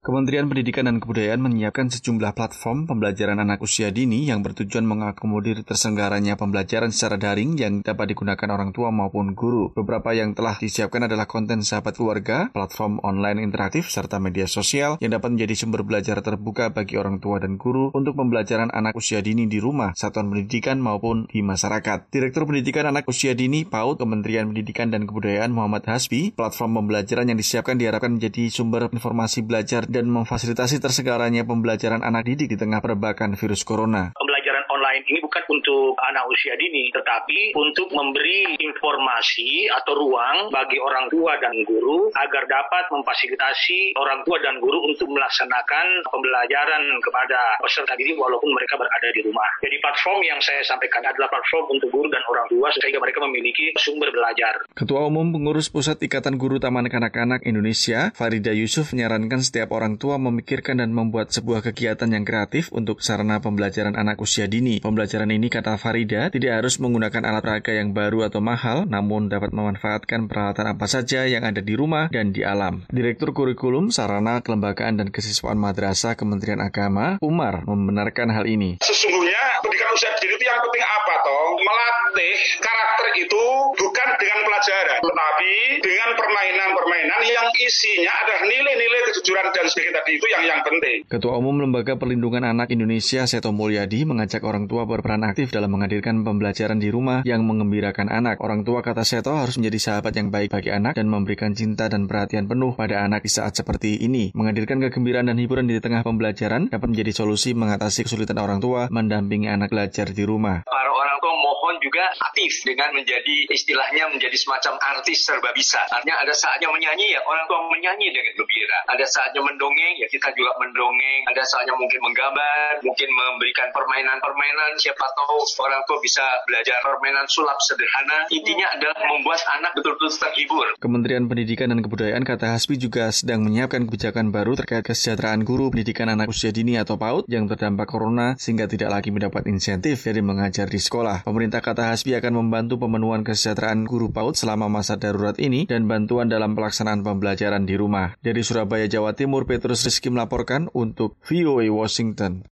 Kementerian Pendidikan dan Kebudayaan menyiapkan sejumlah platform pembelajaran anak usia dini yang bertujuan mengakomodir terselenggaranya pembelajaran secara daring yang dapat digunakan orang tua maupun guru. Beberapa yang telah disiapkan adalah konten sahabat keluarga, platform online interaktif, serta media sosial yang dapat menjadi sumber belajar terbuka bagi orang tua dan guru untuk pembelajaran anak usia dini di rumah, satuan pendidikan maupun di masyarakat. Direktur Pendidikan Anak Usia Dini PAUD Kementerian Pendidikan dan Kebudayaan Muhammad Hasbi, platform pembelajaran yang disiapkan diharapkan menjadi sumber informasi belajar dan memfasilitasi terselenggaranya pembelajaran anak didik di tengah perbakan virus corona. Pembelajaran online ini bukan untuk anak usia dini, tetapi untuk memberi informasi atau ruang bagi orang tua dan guru agar dapat memfasilitasi orang tua dan guru untuk melaksanakan pembelajaran kepada peserta didik walaupun mereka berada di rumah. Jadi platform yang saya sampaikan adalah platform untuk guru dan orang tua sehingga mereka memiliki sumber belajar. Ketua Umum Pengurus Pusat Ikatan Guru Taman Kanak-Kanak Indonesia, Farida Yusuf, menyarankan setiap orang tua memikirkan dan membuat sebuah kegiatan yang kreatif untuk sarana pembelajaran anak usia dini. Pembelajaran ini, kata Farida, tidak harus menggunakan alat peraga yang baru atau mahal, namun dapat memanfaatkan peralatan apa saja yang ada di rumah dan di alam. Direktur Kurikulum, Sarana, Kelembagaan, dan Kesiswaan Madrasah Kementerian Agama, Umar, membenarkan hal ini. Sesungguhnya pendidikan usia dini itu yang penting apa toh? Melatih karakter itu bukan dengan pelajaran, tetapi dengan permainan-permainan yang isinya adalah nilai-nilai kejujuran dan sebagainya tadi itu yang penting. Ketua Umum Lembaga Perlindungan Anak Indonesia, Seto Mulyadi, mengajak orang tua berperan aktif dalam menghadirkan pembelajaran di rumah yang mengembirakan anak. Orang tua, kata Seto, harus menjadi sahabat yang baik bagi anak dan memberikan cinta dan perhatian penuh pada anak di saat seperti ini. Menghadirkan kegembiraan dan hiburan di tengah pembelajaran dapat menjadi solusi mengatasi kesulitan orang tua mendampingi anak belajar di rumah. Para orang tua mohon juga aktif dengan menjadi istilahnya menjadi semacam artis serba bisa. Artinya ada saatnya menyanyi, ya orang tua menyanyi dengan gembira. Ada saatnya mendongeng, ya kita juga mendongeng. Ada saatnya mungkin menggambar, mungkin memberikan permainan-permainan. Siapa tahu orang tua bisa belajar permainan sulap sederhana. Intinya adalah membuat anak betul-betul terhibur. Kementerian Pendidikan dan Kebudayaan, kata Hasbi, juga sedang menyiapkan kebijakan baru terkait kesejahteraan guru pendidikan anak usia dini atau PAUD yang terdampak corona sehingga tidak lagi mendapat insentif dari mengajar di sekolah. Pemerintah, kata Hasbi, akan membantu pemenuhan kesejahteraan guru PAUD selama masa darurat ini dan bantuan dalam pelaksanaan pembelajaran di rumah. Dari Surabaya, Jawa Timur, Petrus Rizky melaporkan untuk VOA Washington.